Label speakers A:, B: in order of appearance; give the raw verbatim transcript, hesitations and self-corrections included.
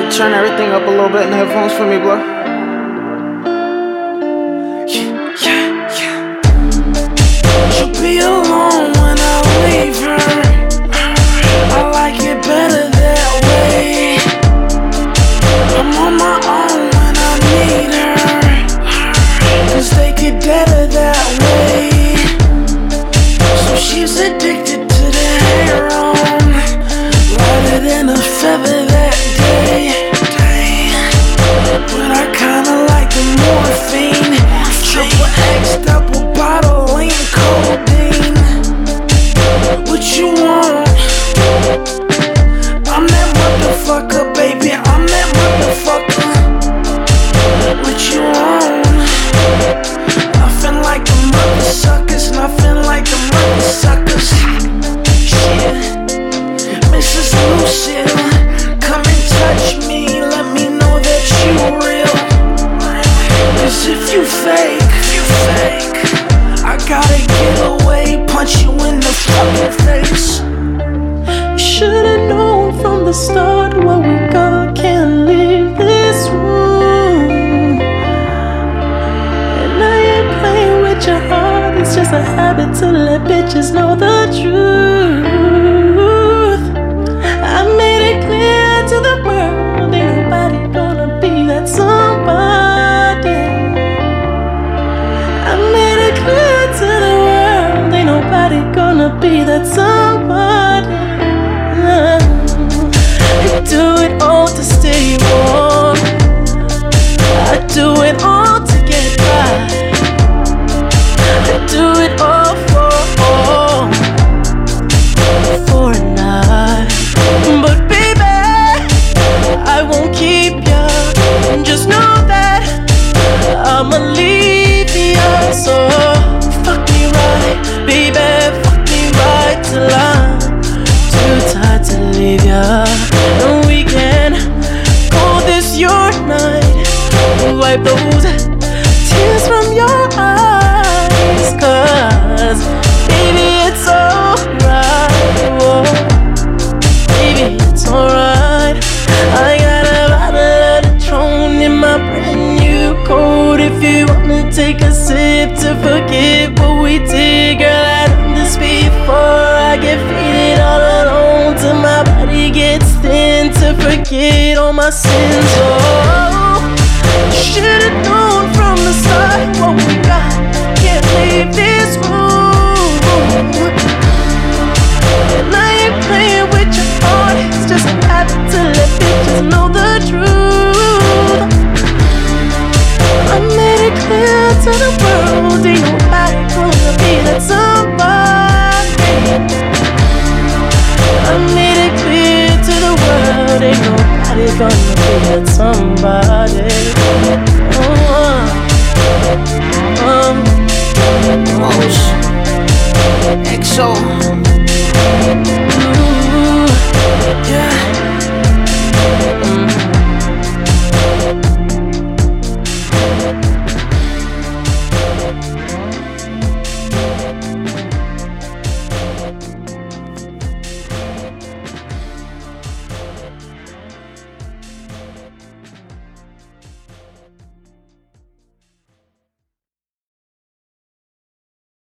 A: Turn everything up a little bit in the headphones for me, bro.
B: Yeah, yeah, yeah. She'll be alone when I leave her. I like it better that way. I'm on my own when I need her, 'cause they get better that way. So she's addicted to the heroin, lighter than a feather that day. But I kinda like the morphine, triple X, double bottle, lean codeine. What you want? I'm that motherfucker, baby, I'm that motherfucker. What you want? Nothing like the mother suckers, nothing like the mother suckers. Shit, Missus Lucille, come and touch me, let me know that you real. 'Cause if you fake, you fake, I gotta get away, punch you in the fucking face.
C: Should've known from the start what we got can't leave this room. And I ain't playing with your heart, it's just a habit to let bitches know the truth. I made it clear to the world, ain't nobody gonna be that somebody. I made it clear to the world, ain't nobody gonna be that somebody. I do it all to stay warm, I do it all to get by, I do it all for, for a night. But baby, I won't keep ya, just know that I'ma leave ya. So fuck me right, baby, fuck me right till I'm too tired to leave ya. And we can call this your night, wipe those tears from your eyes, 'cause baby it's alright, whoa. Baby it's alright. I got a bottle of Patron in my brand new coat. If you wanna take a sip to forget what we did, girl, I've done this before. I get faded all alone till my body gets thin, to forget all my sins. Oh, should've known from the start what we got